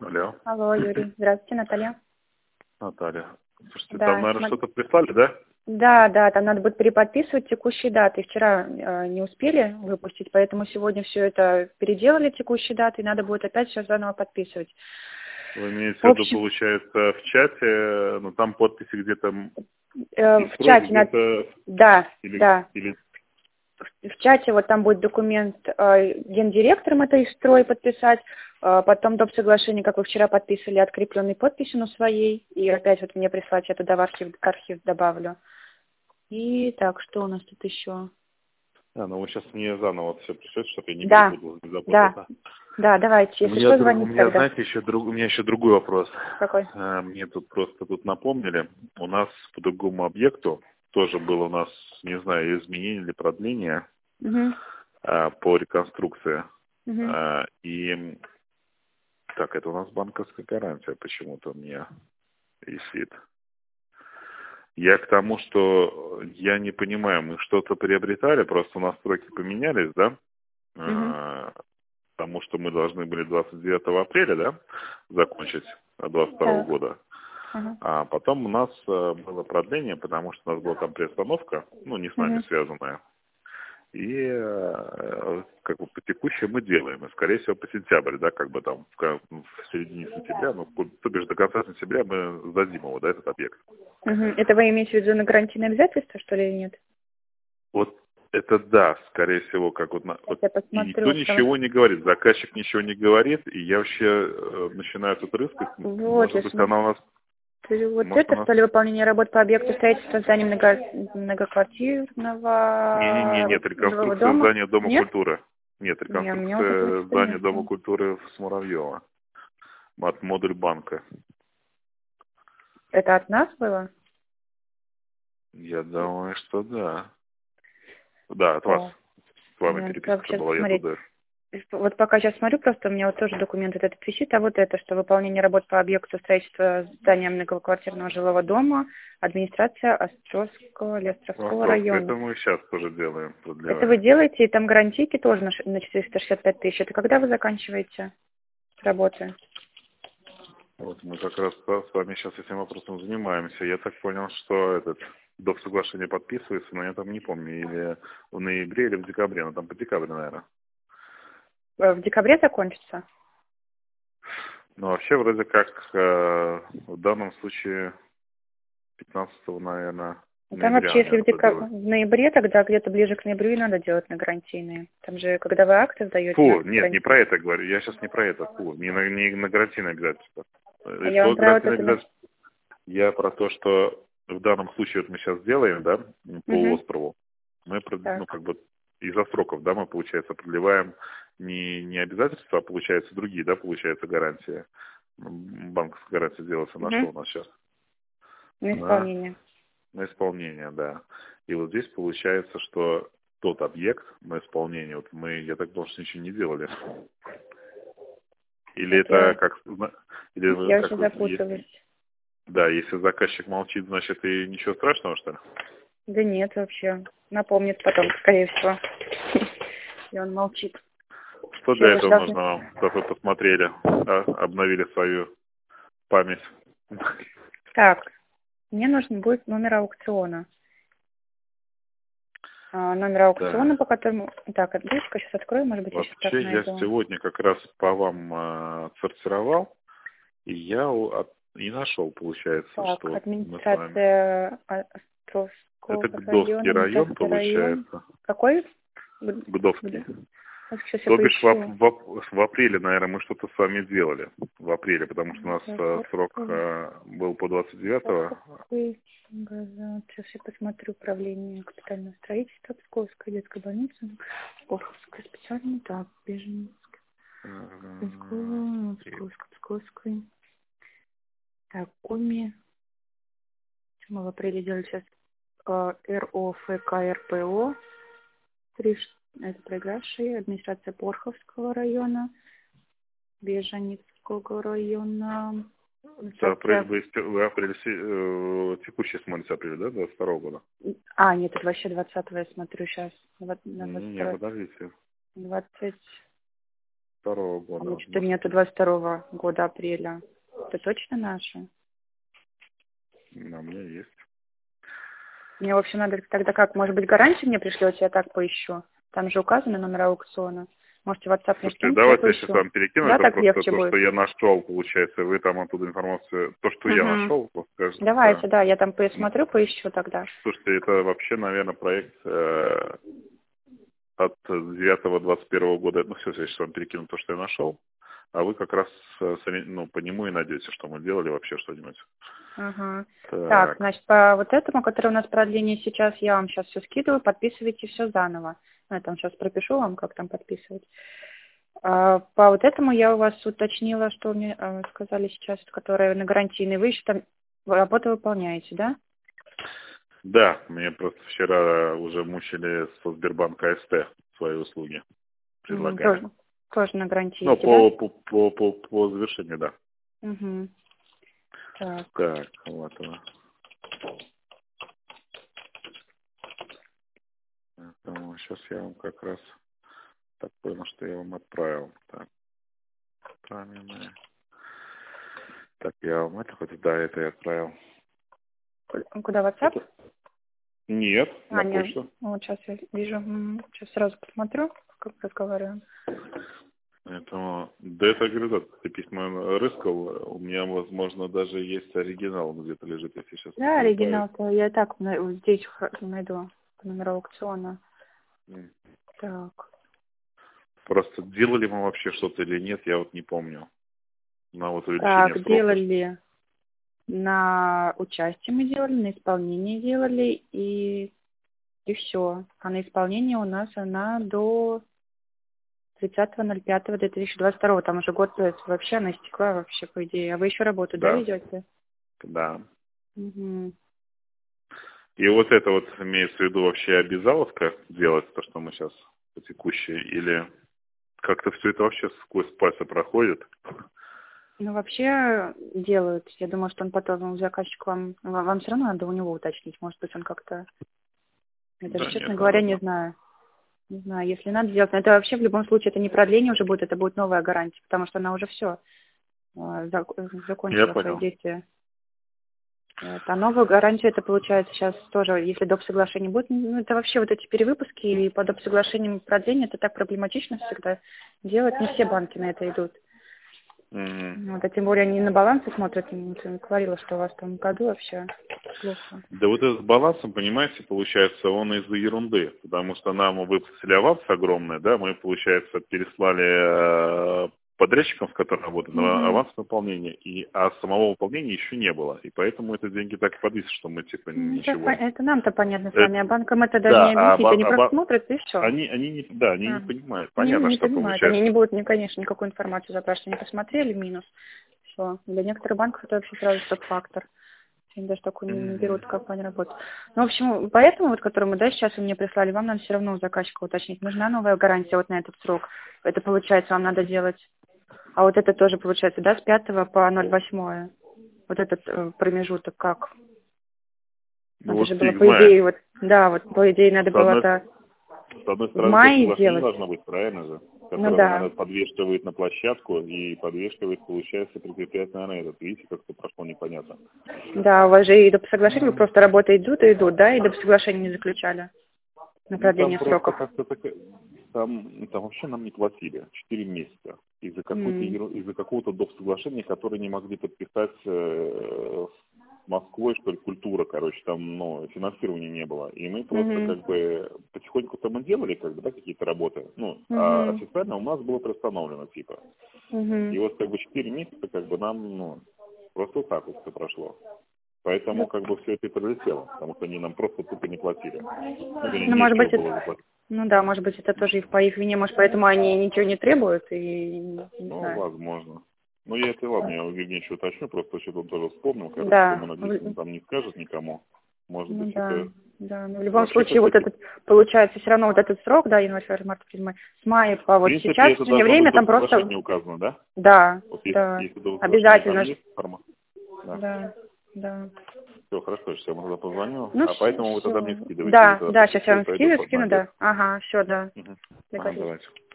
Алло, Алло, Юрий. Здравствуйте, Наталья. Наталья. Слушайте, Да, там, наверное, что-то прислали, да? да, там надо будет переподписывать текущие даты. Вчера не успели выпустить, поэтому сегодня все это переделали, текущие даты, и надо будет опять все заново подписывать. Вы имеете в В виду, общем, получается, в чате, ну, там подписи где-то в истрой, чате где-то, да, да. или... В чате вот там будет документ гендиректором этой строй подписать, потом доп. Соглашение, как вы вчера подписывали, открепленной подписью, но своей, и опять вот мне прислать, я туда в архив добавлю. И так, что у нас тут еще? ну вы сейчас мне заново все пришлете, чтобы я не Да, перепутал, не запутался. да, давайте, У если меня, что, у звоните меня, тогда. знаете, у меня еще другой вопрос. Какой? Мне тут просто напомнили, у нас по другому объекту тоже было у нас, не знаю, изменение или продление Угу, по реконструкции. угу. И так, это у нас банковская гарантия почему-то у меня висит. Я к тому, что я не понимаю, мы что-то приобретали, просто настройки поменялись, да? Угу. Потому что мы должны были 29 апреля, да, закончить 22 Так. года. Ага. А потом у нас было продление, потому что у нас была там приостановка, ну, не с нами Угу. связанная. И как бы по текущей мы делаем. И, скорее всего, по сентябрь, да, как бы там в середине сентября, ну, то бишь до конца сентября мы сдадим его, да, этот объект. Угу. Это вы имеете в виду на гарантийное обязательство, что ли, или нет? Вот это да, скорее всего, как вот, Сейчас вот я и никто посмотрю, потому ничего что... не говорит, заказчик ничего не говорит, и я вообще начинаю тут рыскать, Вот, может я быть, смотрю. она у нас, Вот может, это, она... что ли, выполнение работ по объекту строительства здания Не-не-не, многоквартирного нет, жилого реконструкция дома? здания Дома Нет? культуры. Нет, Не, у меня вот этого реконструкция что-то здания нет. Дома культуры с Муравьева. От модуль банка. Это от нас было? Я думаю, что да. Да, от вас. Так, С вами ну, так, переписка сейчас была, я смотреть. туда. Вот пока сейчас смотрю, просто у меня вот тоже документ этот висит, а вот это, что выполнение работ по объекту строительства здания многоквартирного жилого дома, администрация Островского или Островского Московская, района. это мы сейчас тоже делаем, Это вы продлеваем. делаете, и там гарантийки тоже на 465 тысяч. Это когда вы заканчиваете работы? Вот мы как раз с вами сейчас этим вопросом занимаемся. Я так понял, что этот доп. Соглашение подписывается, но я там не помню, или в ноябре, или в декабре, но там по декабрю, наверное. В декабре закончится? Но вообще вроде как в данном случае 15, наверное, Там ноября вообще, мне если надо делать. в ноябре, тогда где-то ближе к ноябрю и надо делать на гарантийные. Там же, когда вы акты сдаете, Фу, надо нет, не про гарантийные. это говорю. Я сейчас не про это. Фу, не на гарантийное обязательство. А И я вам слово про вот гарантийное это... обязательство. Я про то, что в данном случае вот мы сейчас делаем, да, по Угу. острову. Мы, ну, Так. как бы из-за сроков, да, мы, получается, продлеваем не обязательства, а, получается, другие, да, получается, гарантии. Банковская гарантия делается на что Угу. у нас сейчас? На На, исполнение. на исполнение, да. И вот здесь получается, что тот объект на исполнение, вот мы, я так думал, что ничего не делали. Или Так, это как, или я как уже запуталась. да, если заказчик молчит, значит и ничего страшного, что ли? Да нет, вообще. Напомнит потом, скорее всего. И он молчит. Что Все, для вы же этого должны... нужно вам, чтобы вы посмотрели, обновили свою память? Так, мне нужен будет номер аукциона. Номер аукциона, Да. по которому... Так, дайте-ка сейчас открою, может быть, я сейчас так Вообще я найду. сегодня как раз по вам сортировал, и я и нашел, получается, что Так, вот мы с вами. администрация Это Островского района, Гдовский район, администрация район. получается. Какой? Гдовский. Вот сейчас я То бишь поищу. в апреле, наверное, мы что-то с вами делали. В апреле, потому что у нас срок был по 29-го. Сейчас я посмотрю управление капитального строительства, Псковская детская больница, Псковская специальная, так, Беженская, Псковская. Так, Коми. Что мы в апреле делали сейчас? РОФК-РПО. Это проигравшие. Администрация Порховского района. Беженецкого района. Это апрель, Администрация... вы апрель, текущий смотрите апрель, да, 22 года? Нет, это вообще 20-го я смотрю сейчас. На Не, 22 подождите. 20... 22-го года. Что нету 22-го года апреля. Это точно наши? У меня есть. Мне, в общем, надо тогда как? Может быть, гарантию мне пришлете, я так поищу? Там же указаны номера аукциона. Можете в WhatsApp мне Слушайте, скинуть, давайте я поищу. сейчас вам перекину. Да, Это так просто легче то, будет. что я нашел, получается. Вы там оттуда информацию... То, что я нашел, вот скажете. Давайте, да, я там посмотрю, поищу тогда. Слушайте, это вообще, наверное, проект от 9-21 года. Ну, все, я сейчас вам перекину то, что я нашел. А вы как раз по нему и найдете, что мы делали вообще что-нибудь. Ага. Так. Так, значит, по вот этому, который у нас продление сейчас, я вам сейчас все скидываю, подписывайте все заново. Ну, я там сейчас пропишу вам, как там подписывать. По вот этому я у вас уточнила, что мне сказали сейчас, которая на гарантийной. Вы еще там работу выполняете, да? Да, мне просто вчера уже мучили со Сбербанка АСТ свои услуги. Предлагали. Тоже на гарантии, Ну, да? по завершению, да. Угу. Так, вот она. Поэтому сейчас я вам как раз так понял, что я вам отправил. Так, правильно. Так, я вам это хоть да, это я отправил. Куда, WhatsApp? Нет, на нет. почту. Вот сейчас я вижу. Сейчас сразу посмотрю, как разговариваем. Поэтому, да, это, говорю, да, ты письма рыскал, у меня, возможно, даже есть оригинал где-то лежит, если сейчас... Да, оригинал-то я и так здесь найду по номеру аукциона. Так. Просто делали мы вообще что-то или нет, я вот не помню. На вот увеличение Так, срока. делали на участие мы делали, на исполнение делали и все. А на исполнение у нас она до 30.05.2022. Там уже год, то есть вообще она истекла вообще, по идее. А вы еще работу, да, ведете? Да. Угу. И вот это вот имеется в виду вообще обязаловка делать, то, что мы сейчас по текущей, или как-то все это вообще сквозь пальцы проходит? Ну, вообще делают. Я думаю, что он потом, заказчик вам все равно надо у него уточнить. Может быть, он как-то... Я даже, Да, честно нет, говоря, наверное. не знаю. Не знаю, если надо сделать. Но это вообще в любом случае это не продление уже будет, это будет новая гарантия, потому что она уже все закончила свои действия. Вот. А новую гарантию это получается сейчас тоже, если доп. Соглашение будет, ну это вообще вот эти перевыпуски и по доп. Соглашениям продления, это так проблематично всегда делать. Не все банки на это идут. Вот, а тем более они на балансы смотрят. Ты говорила, что у вас там в году вообще плохо. Да вот этот с балансом, понимаете, получается, он из-за ерунды, потому что нам выпустили аванс огромный, да, мы, получается, переслали подрядчикам, с которыми работаем, на аванс выполнения, а самого выполнения еще не было. И поэтому эти деньги так и подвисли, что мы типа ничего. Это нам-то понятно с вами, а банкам это даже не объяснить, они просто смотрят и все. Они не понимают. Понятно, Не что понимают. получается. Они не будут, конечно, никакую информацию запрашивать, они посмотрели, минус. Все. Для некоторых банков это вообще сразу стоп-фактор. Они даже такую не берут, как они работают. Ну, в общем, поэтому, вот, который мы, да, сейчас вы мне прислали, вам надо все равно у заказчика уточнить, нужна новая гарантия вот на этот срок. Это, получается, вам надо делать. А вот это тоже, получается, да, с 5 по 08. Вот этот промежуток как? Ну, это вот же было, фиг по знает. идее, вот, да, вот, по идее, надо было-то с одной в стороны, мае соглашение сделать. должно быть, правильно же? Которое, Ну да. наверное, подвешивает на площадку и подвешивает, получается, прикрепляет, наверное, этот. Видите, как-то прошло непонятно. Да, у вас же и доп. Соглашения, вы просто работы идут, да, и доп. Соглашения не заключали на продление сроков. Там вообще нам не платили 4 месяца из-за какого-то доп. Соглашения, которые не могли подписать с Москвой, что ли, культура, короче, там, финансирования не было. И мы просто, как бы, потихоньку там и делали, как бы, да, какие-то работы. А официально у нас было приостановлено, типа. И вот, как бы, 4 месяца, как бы, нам, просто вот так вот все прошло. Поэтому, как бы, все это и пролетело, потому что они нам просто тупо не платили. Может быть, может быть, это тоже по их вине, может, поэтому они ничего не требуют, и не знаю. Возможно. Я это, ладно, я у Евгеньевича уточню, просто что-то он тоже вспомнил, короче, да. ему надеюсь, он там не скажет никому. Может быть, это... Да, но в любом случае, вот этот, получается, все равно вот этот срок, да, январь, февраль, март, апрель, май, с мая по вот принципе, сейчас, в течение времени там просто... не указано, да? Да, вот да, если обязательно. Да. Все, хорошо, сейчас я ему тогда позвоню, поэтому все. вы тогда мне скидываете. Да, сейчас я вам скину, да. Ага, все, да. Давайте.